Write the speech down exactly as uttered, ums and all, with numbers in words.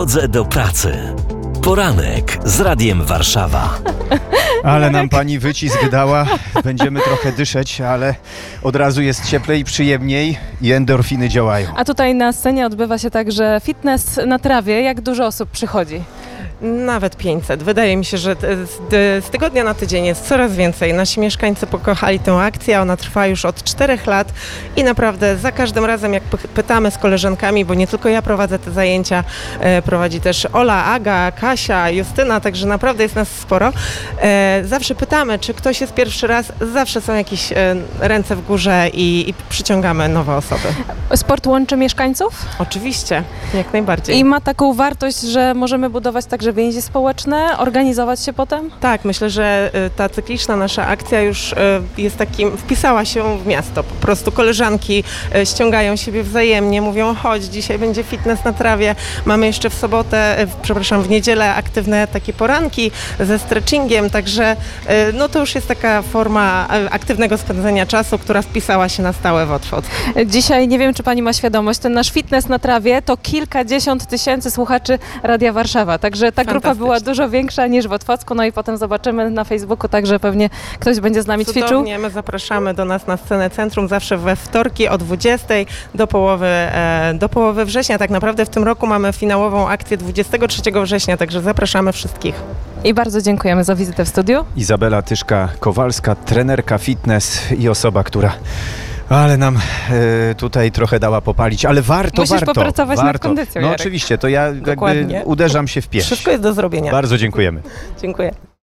drodze do pracy. Poranek z Radiem Warszawa. Ale nam pani wycisk dała. Będziemy trochę dyszeć, ale od razu jest cieplej i przyjemniej i endorfiny działają. A tutaj na scenie odbywa się także fitness na trawie. Jak dużo osób przychodzi? Nawet pięćset. Wydaje mi się, że z tygodnia na tydzień jest coraz więcej. Nasi mieszkańcy pokochali tę akcję, ona trwa już od czterech lat i naprawdę za każdym razem, jak pytamy z koleżankami, bo nie tylko ja prowadzę te zajęcia, prowadzi też Ola, Aga, Kasia, Justyna, także naprawdę jest nas sporo. Zawsze pytamy, czy ktoś jest pierwszy raz, zawsze są jakieś ręce w górze i, i przyciągamy nowe osoby. Sport łączy mieszkańców? Oczywiście, jak najbardziej. I ma taką wartość, że możemy budować także więzi społeczne, organizować się potem? Tak, myślę, że ta cykliczna nasza akcja już jest takim, wpisała się w miasto. Po prostu koleżanki ściągają siebie wzajemnie, mówią: chodź, dzisiaj będzie fitness na trawie. Mamy jeszcze w sobotę, przepraszam, w niedzielę aktywne takie poranki ze stretchingiem, także no to już jest taka forma aktywnego spędzania czasu, która wpisała się na stałe w Otwock. Dzisiaj, nie wiem, czy pani ma świadomość, ten nasz fitness na trawie to kilkadziesiąt tysięcy słuchaczy Radia Warszawa, także ta grupa była dużo większa niż w Otwocku, no i potem zobaczymy na Facebooku, także pewnie ktoś będzie z nami Cudownie, ćwiczył. my zapraszamy do nas na scenę Centrum zawsze we wtorki o dwudziestej do połowy, e, do połowy września. Tak naprawdę w tym roku mamy finałową akcję dwudziestego trzeciego września, także zapraszamy wszystkich. I bardzo dziękujemy za wizytę w studiu. Izabela Tyszka-Kowalska, trenerka fitness i osoba, która ale nam e, tutaj trochę dała popalić, ale warto, Musisz warto. popracować warto. nad kondycją, No Jarek. oczywiście, to ja jakby Dokładnie. uderzam się w pierś. Wszystko jest do zrobienia. Bardzo dziękujemy. Dziękuję.